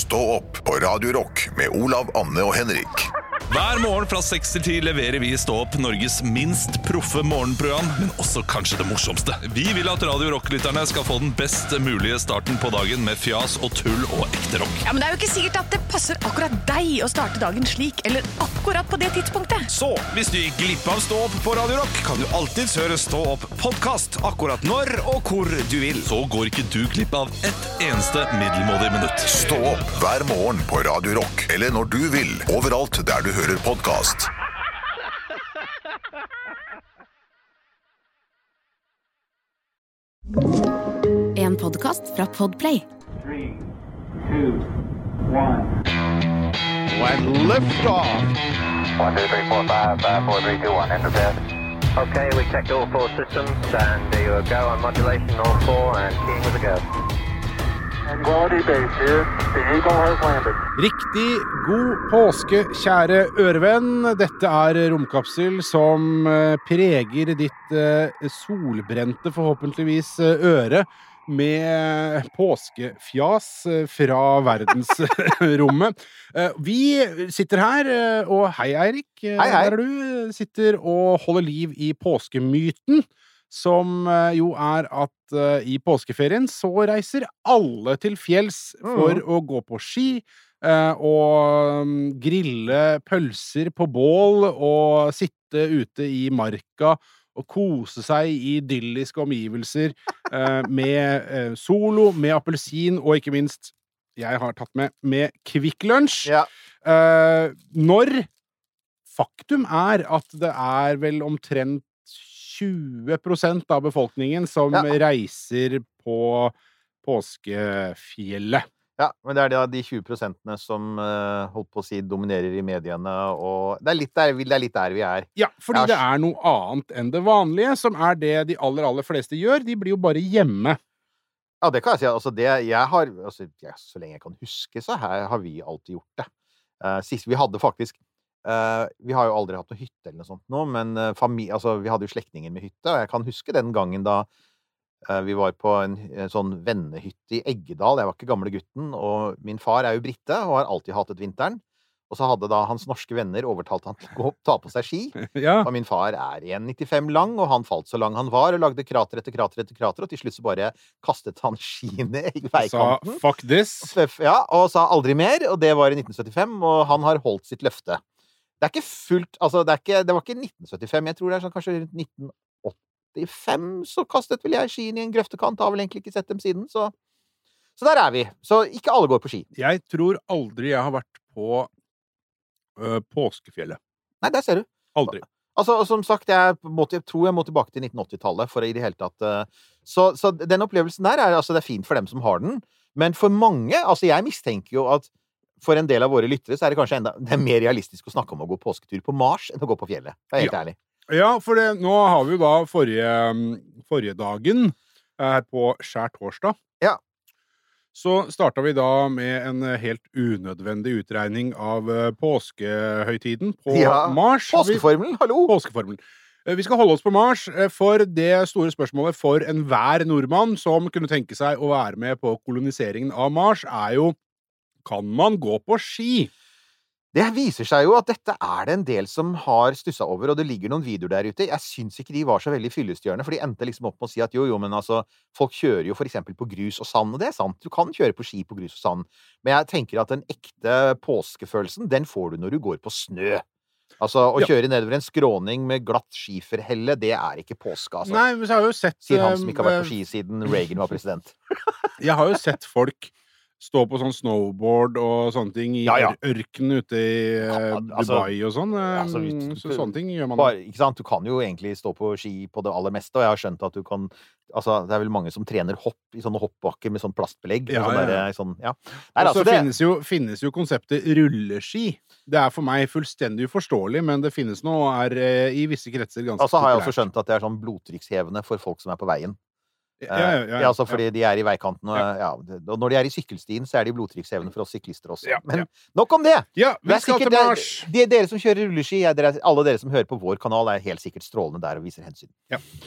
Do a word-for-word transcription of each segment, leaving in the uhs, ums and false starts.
Stå opp på Radio Rock med Olav, Anne og Henrik. Hver morgen fra seks til ti leverer vi i Stå opp Norges minst proffe morgenprogram, men også kanskje det morsomste. Vi vil at Radio Rock-lytterne skal få den best mulige starten på dagen med fjas og tull og ekte rock. Ja, men det er jo ikke sikkert at det passer akkurat deg å starte dagen slik, eller akkurat på det tidspunktet. Så, hvis du gikk glipp av Stå opp på Radio Rock, kan du alltid høre Stå opp podcast akkurat når og hvor du vil. Så går ikke du glipp av ett eneste middelmådig minutt. Stå opp hver morgen på Radio Rock, eller når du vil, overalt der du hører podcast. En podcast fra Podplay. three, two, one. When lift off. one, two, three, four, five, five, four, three, two, one, enter bed. Okay, we checked all four systems, and there you go on modulation, all four, and keying with a go. Quality base here. The Eagle has landed. Riktig god påske, kjære ørevenn. Dette er Romkapsel som eh, preger ditt eh, solbrente, forhåpentligvis, eh, øre med påskefjas eh, fra verdensrommet. Eh, vi sitter her, eh, og hei Eirik, eh, Hei, hei. der er du, sitter og holder liv i påskemyten, som eh, jo er at eh, i påskeferien så reiser alle til fjells for Mm. å gå på ski, eh, og mm, grille pølser på bål, og sitte ute i marka og kose seg i idylliske omgivelser, eh, med eh, solo, med appelsin, og ikke minst, jeg har tatt med, med Kvikk Lunsj. Ja. Eh, når faktum er at det er vel omtrent tjue prosent av befolkningen som Ja. reiser på påskefjellet. Ja, men det er da de tjue prosentene som eh, holdt på å si dominerer i mediene, og det er litt der, det er litt der vi er. Ja, fordi Ja, det er noe annet enn det vanlige, som er det de aller, aller fleste gjør. De blir jo bare hjemme. Ja, det kan jeg si. Altså, det jeg har, altså, ja, så lenge jeg kan huske, så her har vi alltid gjort det. Eh, sist vi hadde faktisk, eh, vi har jo aldri hatt noe hytte eller noe sånt nå, men eh, familie, altså, vi hadde jo slektninger med hytte, og jeg kan huske den gangen da eh, vi var på en, en sånn vennehytte i Eggedal. Jeg var ikke gamle gutten, og min far er jo britte, og har alltid hatt et vinteren. Og så hadde da hans norske venner overtalt han til å gå, ta på seg ski. Ja. Og min far er en komma nittifem lang, og han falt så lang han var, og lagde krater etter krater etter krater, og til slutt så bare kastet han skiene i Sa veikanten. fuck this. Ja, og sa aldri mer, og det var i nitten syttifem, og han har holdt sitt løfte. Det er ikke fullt, altså det, er ikke, det var ikke nitten syttifem, jeg tror det er sånn kanskje rundt nitten åttifem, så kastet vel jeg skien i en grøftekant, har vel egentlig ikke sett dem siden, så, så der er vi. Så ikke alle går på ski. Jeg tror aldri jeg har vært på ø, påskefjellet. Nei, der ser du. Aldri. Altså, som sagt, jeg, må, jeg tror jeg må tilbake til nitten åttitallet for i det hele tatt uh, så, så den opplevelsen der er, altså, det er fint for dem som har den, men for mange, altså jeg mistenker jo at for en del av våre lyttere så er det kanskje enda det er mer realistisk å snakke om å gå påsketur på Mars enn å gå på fjellet. Det er helt Ja. ærlig. Ja, for det, nå har vi jo da forrige, forrige dagen her på skjærtorsdag. Ja. Så startet vi da med en helt unødvendig utregning av eh, påskehøytiden på Ja, Mars. Har vi- Påskeformelen, hallo! Påskeformelen. Eh, Vi skal holde oss på Mars, eh, for det store spørsmålet for enhver nordmann som kunne tenke seg å være med på koloniseringen av Mars, er jo, kan man gå på ski? Det viser seg jo at dette er det en del som har stusset over, og det ligger noen videoer der ute. Jeg syns ikke de var så veldig fyllestgjørende, for de endte liksom opp med å si at jo, jo, men altså, folk kjører jo for eksempel på grus og sand, og det er sant. Du kan kjøre på ski på grus og sand, men jeg tenker at den ekte påskefølelsen, den får du når du går på snø. Altså, å Ja. kjøre nedover en skråning med glatt skiferhelle, det er ikke påske, altså. Nei, men så har jeg jo sett Sier han som eh, ikke har vært på ski siden Reagan var president. Jeg har jo sett folk stå på sånn snowboard og sånne ting i Ja, ja. ør- ørken ute i eh, Ja, altså- Dubai og sånn. eh, altså, hvis- så sånne ting gjør man. Bare, ikke sant? Du kan jo egentlig stå på ski på det aller meste, og jeg har skjønt at du kan altså, det er vel mange som trener hopp i sånne hoppbakker med sånn plastbelegg. Ja, og sånn ja, ja. der, sånn, ja. Nei, Og så altså, det, finnes, jo, finnes jo konseptet rulleski. Det er for meg fullstendig uforståelig, men det finnes nå og er eh, i visse kretser ganske altså har jeg også populært. skjønt at det er sånn blodtrykkshevende for folk som er på veien. Ja, ja, ja, Eh, ja, altså fordi de er i veikanten, og, ja. det- og når de er i sykkelstien, så er de blodtrykkshevende for oss syklister også. Ja, Men ja. nok om det! Ja, vi Det er skal sikkert- til det er- Mars. De, dere som kjører rulleski, er dere, alle dere som hører på vår kanal, er helt sikkert strålende der og viser hensyn. Ja.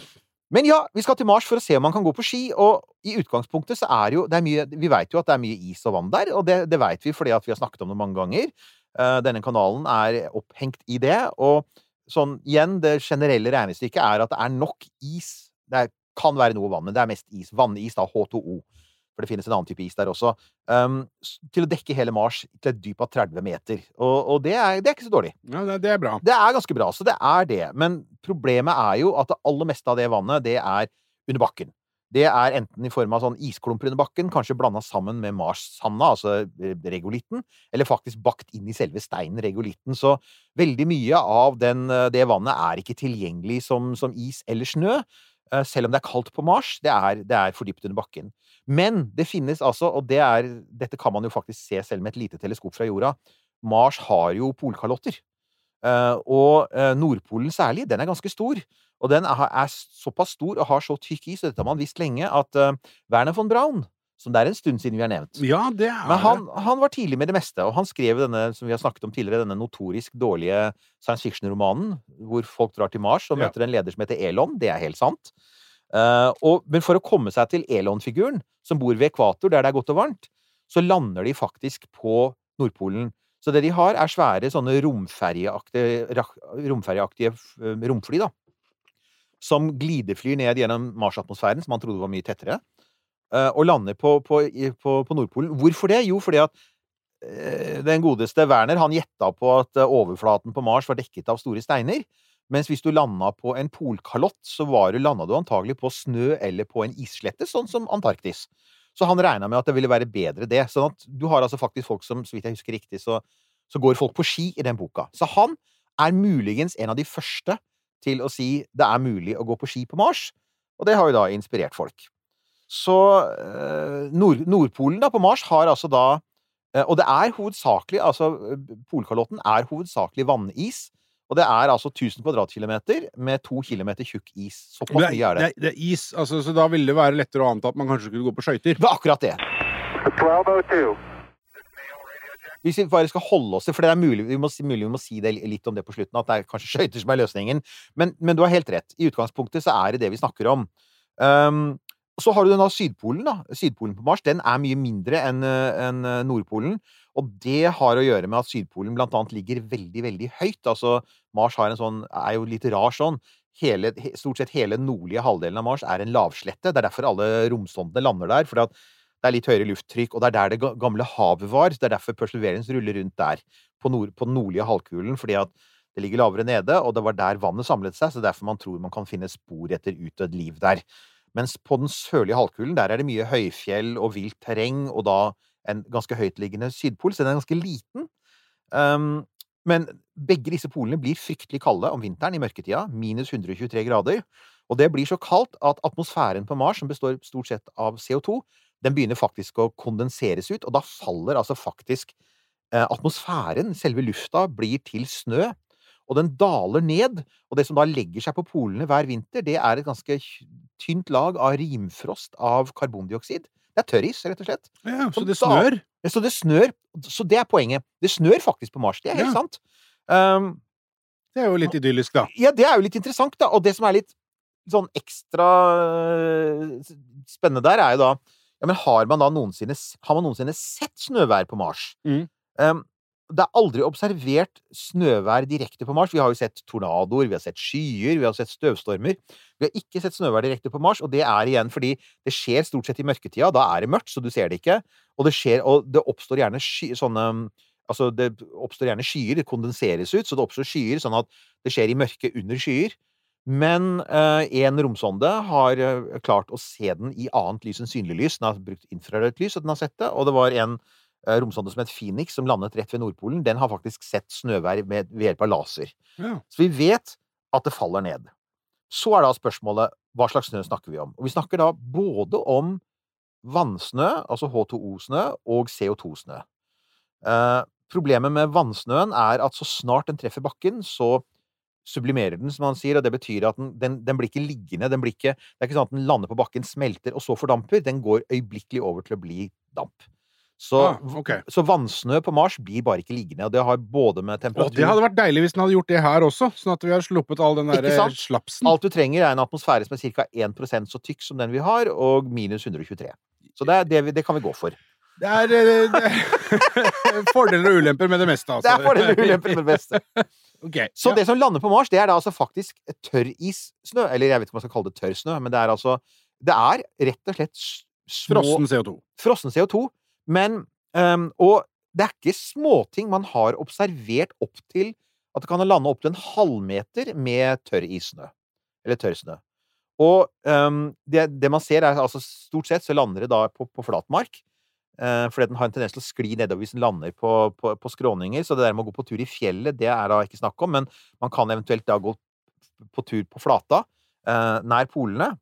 Men ja, vi skal til Mars for å se om man kan gå på ski, og i utgangspunktet så er jo, det er mye, vi vet jo at det er mye is og vann der, og det, det vet vi fordi at vi har snakket om det mange ganger. Uh, denne kanalen er opphengt i det, og sånn, igjen, det generelle regnestykket er at det er nok is. Det er, kan være noe vann, men det er mest is. Vannis, da, H to O. For det finnes en annen type is der også, um, til å dekke hele Mars til et dyp av tretti meter. Og, og det, er, det er ikke så dårlig. Ja, det, det er bra. Det er ganske bra, så det er det. Men problemet er jo at det aller meste av det vannet, det er under bakken. Det er enten i form av sånn isklumper under bakken, kanskje blandet sammen med Mars-sanda, altså regolitten, eller faktisk bakt inn i selve steinen regolitten. Så veldig mye av den, det vannet er ikke tilgjengelig som, som is eller snø, selv om det er kaldt på Mars. Det er, det er fordypt under bakken. Men det finnes altså, og det er, dette kan man jo faktisk se selv med et lite teleskop fra jorda, Mars har jo polkalotter. Uh, og uh, Nordpolen særlig, den er ganske stor. Og den er, er såpass stor og har så tykk is, og dette har man visst lenge, at uh, Werner von Braun, som det er en stund siden vi har nevnt. Ja, det er Men han, han var tidlig med det meste, og han skrev denne, som vi har snakket om tidligere, denne notorisk dårlige science fiction-romanen, hvor folk drar til Mars og møter ja. en leder som heter Elon. Det er helt sant. Uh, og, men for å komme seg til Elon-figuren, som bor ved ekvator, der det er godt og varmt, så lander de faktisk på Nordpolen. Så det de har er svære sånne romferjeaktige, romferjeaktige romfly, da, som glideflyr ned gjennom Mars-atmosfæren, som man trodde var mye tettere, uh, og lander på, på, på, på Nordpolen. Hvorfor det? Jo, fordi at uh, den godeste Werner, han gjetta på at overflaten på Mars var dekket av store steiner, mens hvis du landet på en polkalott, så var du, landet du antagelig på snø eller på en isslette, sånn som Antarktis. Så han regnet med at det ville være bedre det. Sånn at du har altså faktisk folk som, så vidt jeg husker riktig, så, så går folk på ski i den boka. Så han er muligens en av de første til å si det er mulig å gå på ski på Mars, og det har jo da inspirert folk. Så eh, Nord, Nordpolen da på Mars har altså da, eh, og det er hovedsakelig, altså polkalotten er hovedsakelig vannis, og det er altså tusen kvadratkilometer med to kilometer tjukk is. Såpass mye er det. Det, det er is, altså, så da ville det være lettere å anta at man kanskje skulle gå på skøyter. Det var akkurat det. twelve oh two. Hvis vi bare skal holde oss til, for det er mulig vi, må, mulig vi må si det litt om det på slutten, at det er kanskje skøyter som er løsningen, men, men du har helt rett. I utgangspunktet så er det det vi snakker om. Um, så har du den da Sydpolen da. Sydpolen på Mars, den er mye mindre enn, enn Nordpolen, og det har å gjøre med at Sydpolen blant annet ligger veldig, veldig høyt. Altså, Mars har en sånn, er jo litt rar sånn. Hele, stort sett hele nordlige halvdelen av Mars er en lavslette. Det er derfor alle romsondene lander der, for at det er litt høyere lufttrykk, og det er der det gamle havet var. Det er derfor Perseverance ruller rundt der, på, nord, på den nordlige halvkulen, fordi at det ligger lavere nede, og det var der vannet samlet seg, så derfor man tror man kan finne spor etter utdødd liv der. Mens på den sørlige halvkulen, der er det mye høyfjell og vilt terreng, og da en ganske høytliggende sydpol, så den er ganske liten. Um, men begge disse polene blir fryktelig kalde om vinteren i mørketida, minus one hundred twenty-three grader, og det blir så kaldt at atmosfæren på Mars, som består stort sett av C O two, den begynner faktisk å kondenseres ut, og da faller altså faktisk eh, atmosfæren, selve lufta, blir til snø, og den daler ned, og det som da legger seg på polene hver vinter, det er et ganske tynt lag av rimfrost av karbondioksid. Det er tørris, rett og slett. Ja, så det snør? Da, så det snør, så det er poenget. Det snør faktisk på Mars, det er helt ja. sant. Um, det er jo litt idyllisk, da. Ja, det er jo litt interessant, da. Og det som er litt sånn ekstra spennende der, er jo da, ja, men har man da noensinne, har man noensinne sett snøvær på Mars? Mm. Um, det er aldri observert snøvær direkte på Mars. Vi har jo sett tornadoer, vi har sett skyer, vi har sett støvstormer. Vi har ikke sett snøvær direkte på Mars, og det er igjen fordi det skjer stort sett i mørketida. Da er det mørkt, så du ser det ikke. Og det skjer, og det oppstår gjerne sky, sånne, altså det oppstår gjerne skyer, det kondenseres ut, så det oppstår skyer, sånn at det skjer i mørke under skyer. Men eh, en romsonde har eh, klart å se den i annet lys enn synlig lys. Den har brukt infrarødt lys, og den har sett det, og det var en romsonde som het Phoenix, som landet rett ved Nordpolen. Den har faktisk sett snøvær med, ved hjelp av laser. Ja. Så vi vet at det faller ned. Så er da spørsmålet, hva slags snø snakker vi om? Og vi snakker da både om vannsnø, altså H to O-snø, og C O two-snø. Eh, problemet med vannsnøen er at så snart den treffer bakken, så sublimerer den, som man sier, og det betyr at den, den, den blir ikke liggende, den blir ikke, det er ikke sånn at den lander på bakken, smelter, og så fordamper, den går øyeblikkelig over til å bli damp. Så, Ah, ok. så vannsnø på Mars blir bare ikke liggende, og det har både med Å, temperatur... det hadde vært deilig hvis den hadde gjort det her også, sånn at vi har sluppet all den der Ikke sant? slapsen. Alt du trenger er en atmosfære som er cirka en prosent så tykk som den vi har, og minus hundre og tjuetre. Så det, er det, vi, det kan vi gå for. Det er, eh, det er fordeler og ulemper med det meste, altså. Det er fordeler og ulemper med det beste. Ok, Så ja. det som lander på Mars, det er da altså faktisk tørrissnø, eller jeg vet ikke om man skal kalle det tørrsnø, men det er altså, det er rett og slett s- små... Frossen C O to. Frossen C O to, men, um, og det er ikke småting man har observert opp til at det kan lande opp til en halvmeter med tørr issnø, eller tørrsnø. Og um, det, det man ser er, altså stort sett så lander det da på, på flatmark, uh, fordi den har en tendens til å skli nedover hvis den lander på, på, på skråninger, så det der med å gå på tur i fjellet, det er da ikke snakk om, men man kan eventuelt da gå på tur på flata, uh, nær polene.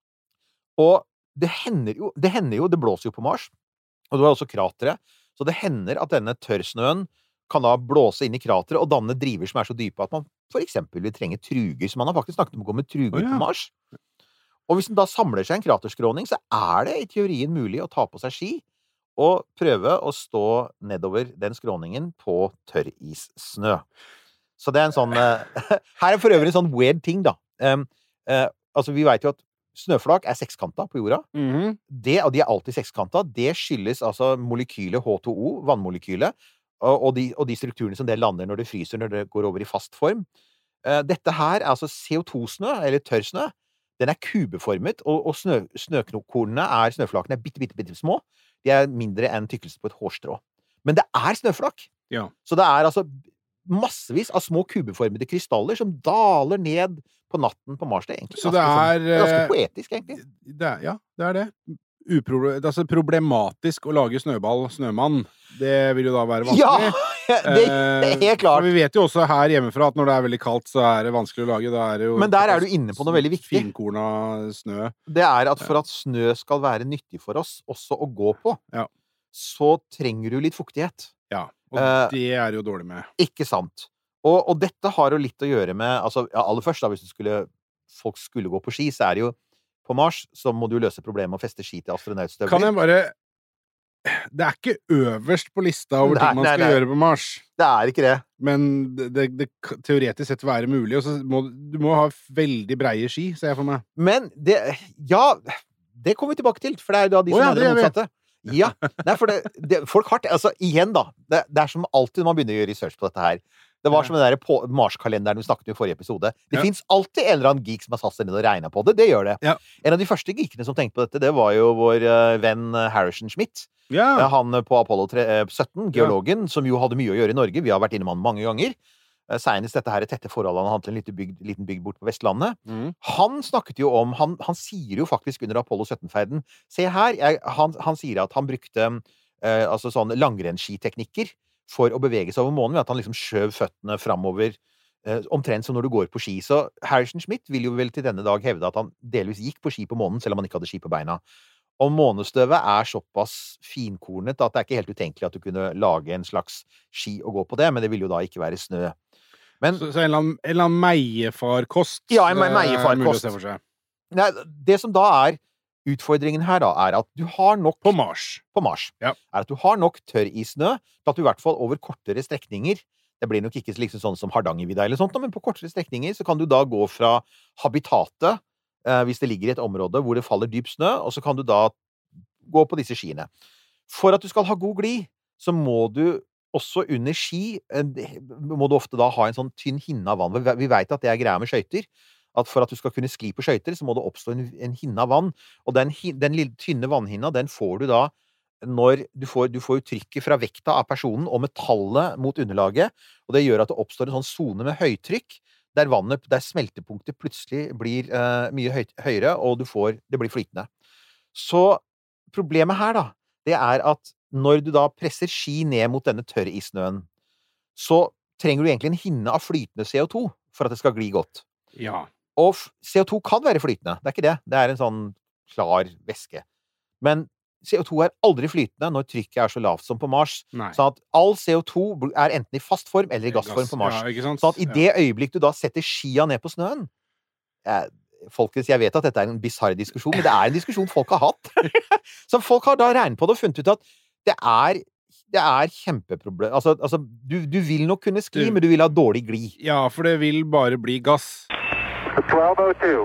Og det hender jo, det hender jo, det blåser jo på Mars, og du har også kratere, så det hender at denne tørrsnøen kan da blåse inn i krateret og danne driver som er så dype at man for eksempel vil trenge truger, så man har faktisk snakket om å gå med truger Å, ja. på Mars. Og hvis den da samler seg en kraterskråning, så er det i teorien mulig å ta på seg ski og prøve å stå nedover den skråningen på tørrissnø. Så det er en sånn... eh, her er for øvrig en sånn weird ting, da. Um, eh, altså, vi vet jo at snøflak er sekskanta på jorda. Mhm. Det, og de er alltid sekskanta, det skyldes altså molekylet H to O, vannmolekylet, og, og, de, og de strukturene som det lander når det fryser, når det går over i fast form. Eh, dette her er altså C O to-snø, eller tørrsnø. Den er kubeformet, og, og snø, snøkornene er, snøflakene er bitte, bitte, bitte små. De er mindre enn tykkelse på et hårstrå. Men det er snøflak! Ja. Så det er altså massevis av små kubeformede krystaller som daler ned på natten på Mars. Det er egentlig Så det ganske, er, sånn, det er ganske eh, poetisk, egentlig. Det er, ja, det er det. Uproble det er altså problematisk å lage snøball, snømann. Det vil jo da være Ja! vanskelig. Det, det er helt Eh, klart. for vi vet jo også her hjemmefra at når det er veldig kaldt, så er det vanskelig å lage. Da er det jo Men der er du inne på noe veldig viktig. Finkorna snø. Det er at for at snø skal være nyttig for oss, også å gå på, Ja. så trenger du litt fuktighet. Ja, og Eh, det er det jo dårlig med. Ikke sant? Og, og dette har jo litt å gjøre med, altså, ja, aller først da, hvis du skulle, folk skulle gå på ski, så er det jo på Mars, så må du løse problemet med å feste ski til astronautstøvler. Kan jeg bare Det er ikke øverst på lista over Nei, ting man nei, skal nei. gjøre på Mars. Det er ikke det. Men det, det, det kan teoretisk sett være mulig. Og så må du må ha veldig breie ski, ser jeg for meg. Men det, ja, det kommer vi tilbake til, for det er jo da de Å som ja, mener det det gjør vi. motsatte. Ja, nei, for det, det, folk har, altså, igjen da, det, det er som alltid når man begynner å gjøre research på dette her. Det var Ja. som den der på- Mars-kalenderen vi snakket om i forrige episode. Det Ja. finnes alltid en eller annen geek som har satt seg ned og regnet på det. Det gjør det. Ja. En av de første geekene som tenkte på dette, det var jo vår eh, venn eh, Harrison Schmitt. Ja, Eh, Han på Apollo tre- eh, sytten, geologen, som jo hadde mye å gjøre i Norge. Vi har vært innom han mange ganger. Eh, Senest dette her tette forholdet han hadde til en liten bygd, liten bygd bort på Vestlandet. Mhm. Han snakket jo om, han, han sier jo faktisk under Apollo sytten-ferden, se her, jeg, han, han sier at han brukte eh, altså sånne langrennsskiteknikker for å bevege seg over månen, ved at han liksom skjøv føttene framover, eh, omtrent som når du går på ski. Så Harrison Schmitt vil jo vel til denne dag hevde at han delvis gikk på ski på månen, selv om han ikke hadde ski på beina. Og månestøvet er såpass finkornet at det er ikke helt utenkelig at du kunne lage en slags ski og gå på det, men det vil jo da ikke være snø. Men Så, så en eller annen, en eller annen meiefarkost Ja, en me- eh, er mulig å meiefarkost. se for seg. nei, det som da er utfordringen her, da, er at du har nok På Mars. på Mars, Ja. er at du har nok tørrissnø til at du i hvert fall over kortere strekninger, det blir nok ikke liksom sånn som Hardangervidda eller sånt, men på kortere strekninger så kan du da gå fra habitatet, eh, hvis det ligger i et område hvor det faller dyp snø, og så kan du da gå på disse skiene. For at du skal ha god glid, så må du også under ski, eh, må du ofte da ha en sånn tynn hinne av vann. Vi- Vi vet at det er greia med skøyter, at for at du skal kunne skli på skøyter, så må det oppstå en, en hinne av vann, og den, hi- den lille tynne vannhinna, den får du da når du får, du får jo trykket fra vekta av personen og metallet mot underlaget, og det gjør at det oppstår en sånn zone med høytrykk, der vannet, der smeltepunktet plutselig blir eh, mye høy, høyere, og du får, det blir flytende. Så problemet her da, det er at når du da presser ski ned mot denne tørrissnøen, så trenger du egentlig en hinne av flytende C O to for at det skal gli godt. Ja. Og f- C O to kan være flytende, det er ikke det. Det er en sånn klar væske. Men C O to er aldri flytende når trykket er så lavt som på Mars. Nei. Sånn at all C O to bl- er enten i fast form eller i gassform på Mars. Ja, ikke sant? Sånn at i det øyeblikk du da setter skia ned på snøen eh, Folkens, jeg vet at dette er en bizarre diskusjon, men det er en diskusjon folk har hatt. Så folk har da regnet på det og funnet ut at det er, det er kjempeproblem. Altså, altså du, du vil nok kunne skli, Du- men du vil ha dårlig gli. Ja, for det vil bare bli gass. twelve oh two.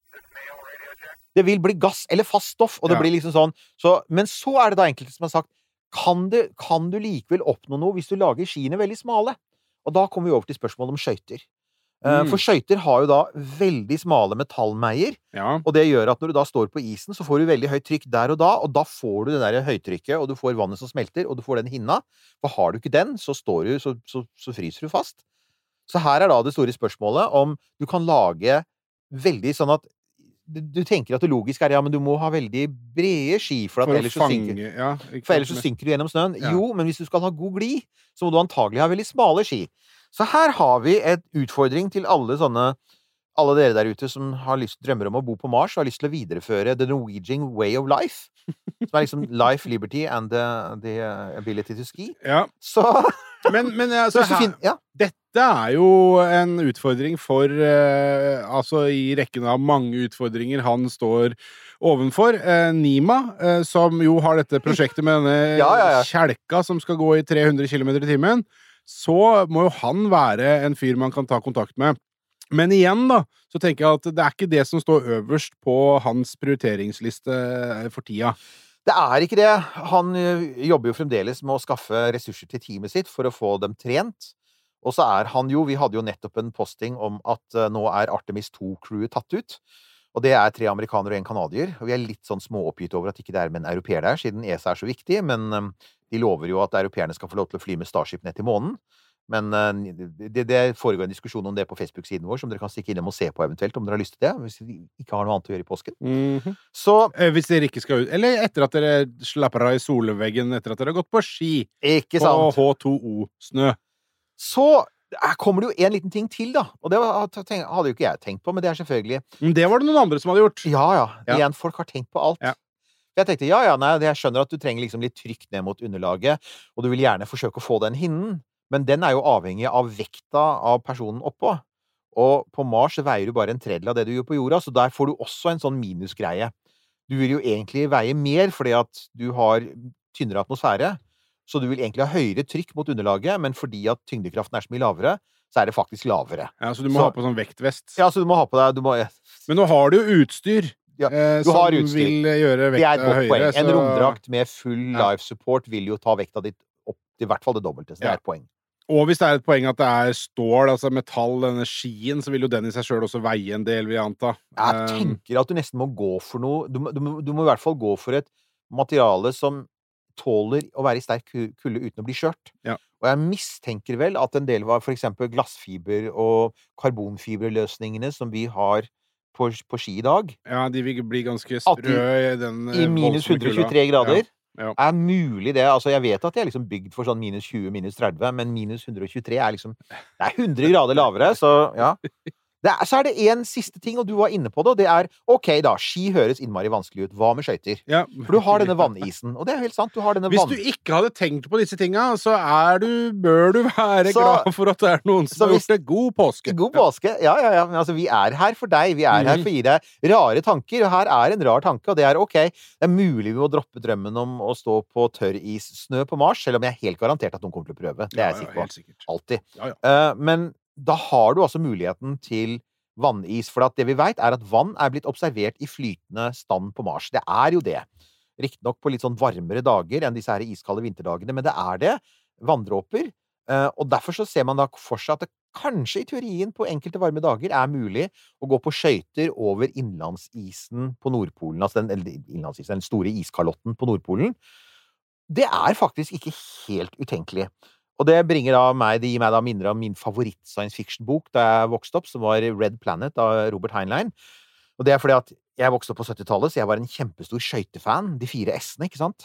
Det vil bli gass eller fast stoff, og det Ja. blir liksom sånn. Så, men så er det da enkelte som har sagt, kan, det, kan du likevel oppnå noe hvis du lager skiene veldig smale? Og da kommer vi over til spørsmålet om skøyter. Eh, Mm. For skøyter har jo da veldig smale metallmeier, Ja. og det gjør at når du da står på isen, så får du veldig høyt trykk der og da, og da får du det der høytrykket, og du får vannet som smelter, og du får den hinna. For har du ikke den, så, står du, så, så, så fryser du fast. Så her er da det store spørsmålet om du kan lage veldig sånn at du, du tenker at det logisk er, ja, men du må ha veldig brede ski, for, at For å ellers, så synker, fange ja, ikke for ellers så sant, synker du gjennom snøen. Ja. Jo, men hvis du skal ha god gli, så må du antagelig ha veldig smale ski. Så her har vi et utfordring til alle sånne alle dere der ute som har lyst, drømmer om å bo på Mars og har lyst til å videreføre The Norwegian Way of Life. Som er liksom life, liberty and the, the ability to ski. Ja. Så, Men, men så, altså, så her, fin, ja. dette er jo en utfordring for eh, altså i rekken av mange utfordringer han står ovenfor. Eh, Nima, eh, som jo har dette prosjektet med denne Ja, ja, ja. kjelka som skal gå i tre hundre kilometer i timen, så må jo han være en fyr man kan ta kontakt med. Men igjen da, så tenker jeg at det er ikke det som står øverst på hans prioriteringsliste for tida. Det er ikke det. Han ø, jobber jo fremdeles med å skaffe ressurser til teamet sitt for å få dem trent. Og så er han jo, vi hadde jo nettopp en posting om at ø, nå er Artemis to-crewet tatt ut. Og det er tre amerikanere og en kanadier. Og vi er litt sånn småoppgitt over at ikke det er med en europeer der, siden E S A er så viktig. Men ø, de lover jo at europeerne skal få lov til å fly med Starship ned til månen. Men uh, det, det foregår en diskusjon om det på Facebook-siden vår, som dere kan stikke innom og se på eventuelt, om dere har lyst til det, hvis dere ikke har noe annet å gjøre i påsken. Mhm. Så, Eh, Hvis dere ikke skal ut, eller etter at dere slapper av i solveggen etter at dere har gått på ski ikke på sant? H to O-snø. Så her kommer det jo en liten ting til, da. Og det var- tenk- hadde jo ikke jeg tenkt på, men det er selvfølgelig Men det var det noen andre som hadde gjort. Ja, ja. Ja. Igjen, folk har tenkt på alt. Ja. Jeg tenkte, ja, ja, nei, jeg skjønner at du trenger liksom litt trykk ned mot underlaget, og du vil gjerne forsøke å få den hinnen. Men den er jo avhengig av vekta av personen oppå. Og på Mars så veier du bare en tredjedel av det du gjør på jorda, så der får du også en sånn minusgreie. Du vil jo egentlig veie mer fordi at du har tynnere atmosfære, så du vil egentlig ha høyere trykk mot underlaget, men fordi at tyngdekraften er så mye lavere, så er det faktisk lavere. Ja, så du må Så- ha på sånn vektvest. Ja, så du må ha på deg, du må, Men nå har du jo utstyr, Ja, eh, du har som utstyr. vil gjøre det er vekta et godt høyere. poeng. En så- romdrakt med full Ja. life support vil jo ta vekta ditt opp til i hvert fall det dobbelte, så det Ja. er et poeng. Og hvis det er et poeng at det er stål, altså metall, denne skien, så vil jo den i seg selv også veie en del, vil jeg anta. Jeg Eh, tenker at du nesten må gå for noe du må, du, må, du må i hvert fall gå for et materiale som tåler å være i sterk ku- kulde uten å bli skjørt. Ja. Og jeg mistenker vel at en del var for eksempel glassfiber og karbonfiberløsningene som vi har på, på ski i dag, Ja, de vil bli ganske At de- sprø i den eh, i minus voldsomme kulda. hundre og tjuetre grader. Ja. Er mulig det? Altså, jeg vet at de er liksom bygd for sånn minus tjue, minus tretti, men minus hundre og tjuetre er liksom Det er hundre grader lavere, så ja. Det er, så er det en siste ting, og du var inne på det, og det er OK, da. Ski høres innmari vanskelig ut. Hva med skøyter? Ja. For du har denne vannisen, og det er jo helt sant. Du har denne Hvis vann... du ikke hadde tenkt på disse tinga, så er du, bør du være Så- glad for at det er noen som så har hvis- gjort det. God påske! God påske. Ja, ja, ja. Men altså, vi er her for deg. Vi er her Mhm. for å gi deg rare tanker. Og her er en rar tanke, og det er OK. Det er mulig vi må droppe drømmen om å stå på tørr is, snø på Mars, selv om jeg er helt garantert at noen kommer til å prøve. Det er jeg sikker på. helt sikkert. Alltid. Ja, ja. Eh, men da har du altså muligheten til vannis, for at det vi vet er at vann er blitt observert i flytende stand på Mars. Det er jo det. Riktignok på litt sånn varmere dager enn disse her iskalde vinterdagene, men det er det. Vanndråper. Eh, og derfor så ser man da for seg at det kanskje i teorien på enkelte varme dager er mulig å gå på skøyter over innlandsisen på Nordpolen, altså den, eller innlandsisen, den store iskalotten på Nordpolen. Det er faktisk ikke helt utenkelig. Og det bringer da meg, det gir meg da minner av min favoritt-science fiction-bok da jeg vokste opp, som var Red Planet av Robert Heinlein. Og det er fordi at jeg vokste opp på syttitallet, så jeg var en kjempestor skøytefan. De fire S-ene, ikke sant?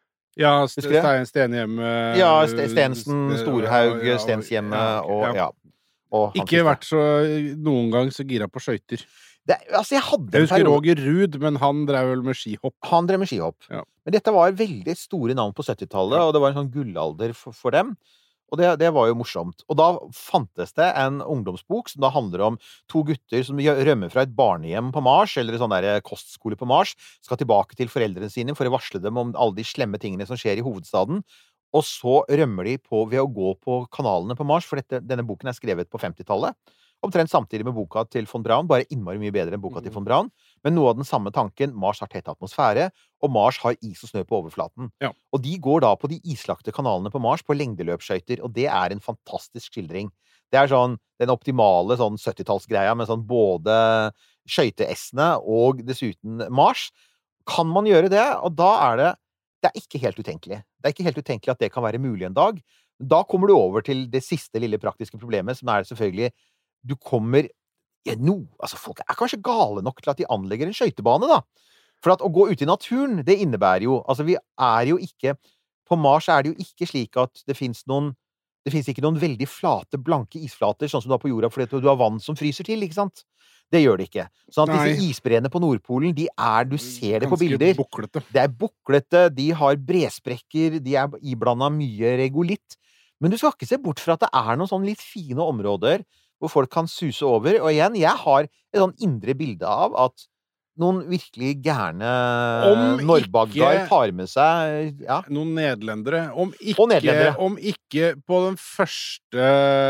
Ja, St Husker du det? Stein, Stenhjemme Ja, St- Stensen, St- Storhaug, ja, ja, Stenshjemme ja, ok, og ja. ja. Og han Ikke siste. vært så noen gang så gira på skøyter. Det, altså, jeg hadde Jeg en husker periode- Roger Ruud, men han drev vel med skihopp. Han drev med skihopp. Ja. Men dette var veldig store navn på syttitallet, og det var en sånn gullalder for, for dem. Og det, det var jo morsomt. Og da fantes det en ungdomsbok som da handler om to gutter som rømmer fra et barnehjem på Mars, eller en sånn der kostskole på Mars, skal tilbake til foreldrene sine for å varsle dem om alle de slemme tingene som skjer i hovedstaden. Og så rømmer de på ved å gå på kanalene på Mars, for dette, denne boken er skrevet på femtitallet. Omtrent samtidig med boka til von Braun, bare innmari mye bedre enn boka til von Braun. Men noe av den samme tanken, Mars har tett atmosfære, og Mars har is og snø på overflaten. Ja. Og de går da på de islagte kanalene på Mars på lengdeløpsskøyter, og det er en fantastisk skildring. Det er sånn den optimale sånn syttitallsgreia med sånn både skøyteessene og dessuten Mars. Kan man gjøre det? Og da er det det er ikke helt utenkelig. Det er ikke helt utenkelig at det kan være mulig en dag. Da kommer du over til det siste lille praktiske problemet, som er selvfølgelig du kommer ja, no, altså folk er kanskje gale nok til at de anlegger en skøytebane, da. For at å gå ut i naturen, det innebærer jo, altså vi er jo ikke, på Mars er det jo ikke slik at det finnes noen, det finnes ikke noen veldig flate, blanke isflater, sånn som du har på jorda, fordi du har vann som fryser til, ikke sant? Det gjør det ikke. Sånn at disse isbreene på Nordpolen, de er, du ser det på bilder. Buklete. Det er buklete, de har bresprekker, de er iblandet mye regolitt. Men du skal ikke se bort fra at det er noen sånn litt fine områder hvor folk kan suse over. Og igjen, jeg har et sånn indre bilde av at noen virkelig gærne Norrbaggar tar med seg ja. Noen nederlendere. Om ikke, Og nederlendere. om ikke på den første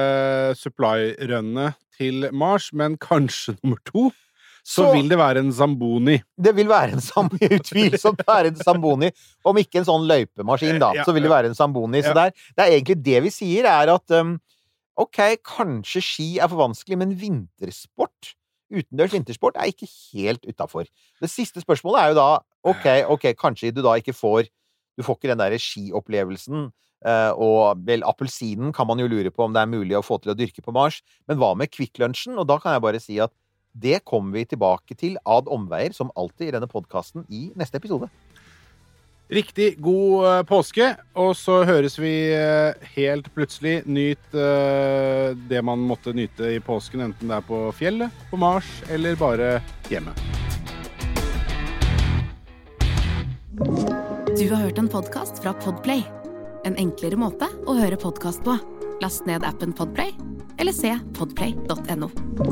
supply-runnet til Mars, men kanskje nummer to, så, så vil det være en Zamboni. Det vil være en Zamboni, utvilsomt være en Zamboni. Om ikke en sånn løypemaskin, da, ja, så vil det være en Zamboni. ja. Så det er, det er egentlig det vi sier, er at um, ok, kanskje ski er for vanskelig, men vintersport, utendørs vintersport, er ikke helt utenfor. Det siste spørsmålet er jo da, ok, ok, kanskje du da ikke får, du får ikke den der skiopplevelsen, uh, og vel, appelsinen kan man jo lure på om det er mulig å få til å dyrke på Mars, men hva med Kvikk-lunsjen? Og da kan jeg bare si at det kommer vi tilbake til ad omveier, som alltid i denne podcasten i neste episode. Riktig god uh, påske, og så høres vi uh, helt plutselig. Nyt uh, det man måtte nyte i påsken, enten det er på fjellet, på Mars, eller bare hjemme. Du har hørt en podcast fra Podplay. En enklere måte å høre podcast på. Last ned appen Podplay, eller se podplay punktum no.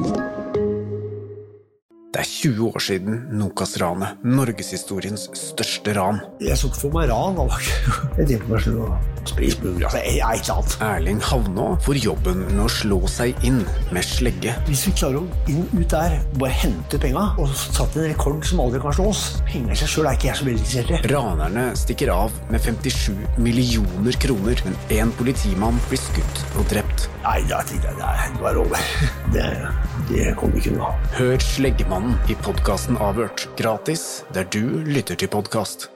Det er tjue år siden Nokas-ranet, Norgeshistoriens største ran. Jeg så ikke for meg ran, da. Jeg tenkte meg selv å spise burger. Altså, jeg er ikke alt. Erling Havnå får jobben med å slå seg inn med slegge. Hvis vi klarer å inn ut der, bare hente penger, og satt en rekord som aldri kan slås. Penger i seg selv er ikke jeg så veldig interessert i. Ranerne stikker av med femtisju millioner kroner, men en politimann blir skutt og drept. Nei, da tenkte jeg, nei, det var over. Det, det kommer ikke noe. Hør Sleggemannen i podcasten Avhørt, gratis der du lytter til podcast.